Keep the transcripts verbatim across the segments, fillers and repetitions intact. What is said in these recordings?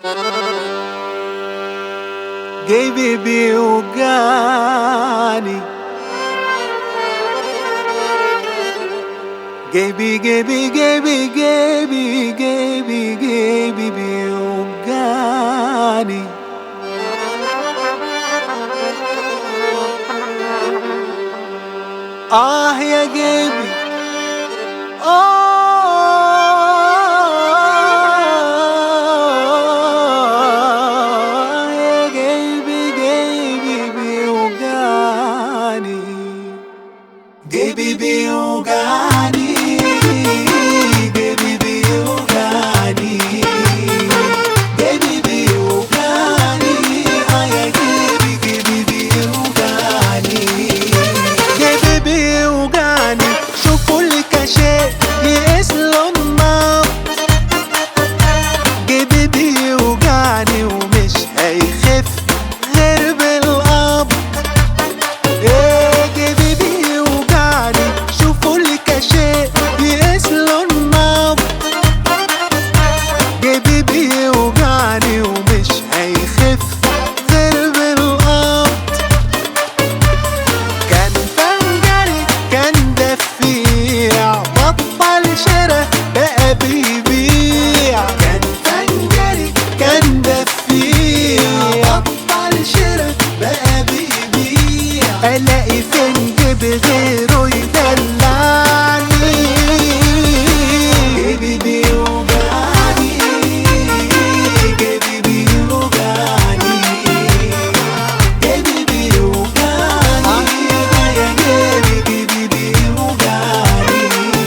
جيبي بيوجعني، جيبي جيبي جيبي جيبي جيبي جيبي بيوجعني. آه يا جيبي، آه يا جيبي جيبي بيوجعني، جيبي بيوجعني، جيبي بيوجعني، جيبي بيوجعني، آه يا جيبي جيبي بيوجعني، جيبي بيوجعني. شوفوا الكاشير يقيس له النبض، جيبي بيوجعني ومش هيخف غير بالقبض. ايه جيبي بيوجعني، شوفوا الكاشير يقيس له النبض، جيبي بيوجعني ومش هيخف غير بالقبض. كان فنجري كان دفيع، بطل شرا بقى بيبيع. كان فنجري كان دفيع، بطل شرا بقى بيبيع. الاقي فين جيب غيره يدلعني، جيبي بيوجعني، جيبي بيوجعني، جيبي بيوجعني، يا جيبي جيبي بيوجعني.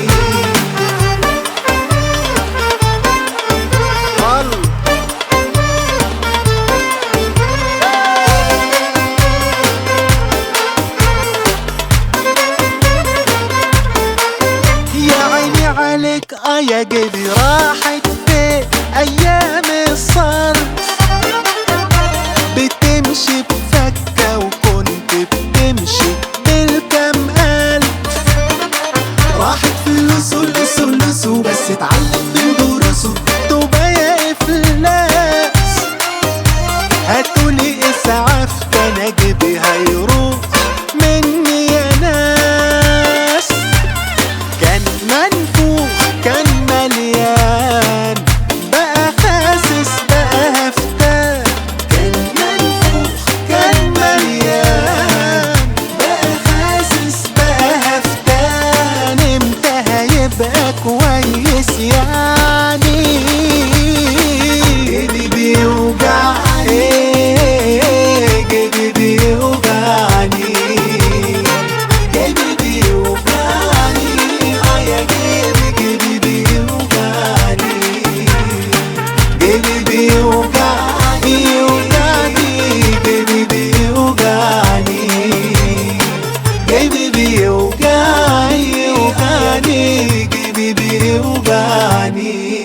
يا عيني عليك اه يا جيبي، راحت فين ايام الصرف؟ بتمشي بفكة وكنت بتمشي بالكم ألف. راحت فلوسه لسه لسه بس اتعلم من دروسه، توبة يا إفلاس. هاتولي إسعاف كان جيبي هيروح مني يا ناس. كان منفوخ كان مليان، بقى خاسس بقى هفتان. كان منفوخ كان مليان، بقى خاسس بقى هفتان. امتى هيبقى كويس يعني؟ جيبي بيوجعني، جيبي بيوجعني، جيبي بيوجعني، آه يا جيبي جيبي بيوجعني، جيبي بيوجعني، بيوجعني، جيبي بيوجعني، جيبي بيوجعني، يوجعني، جيبي بيوجعني.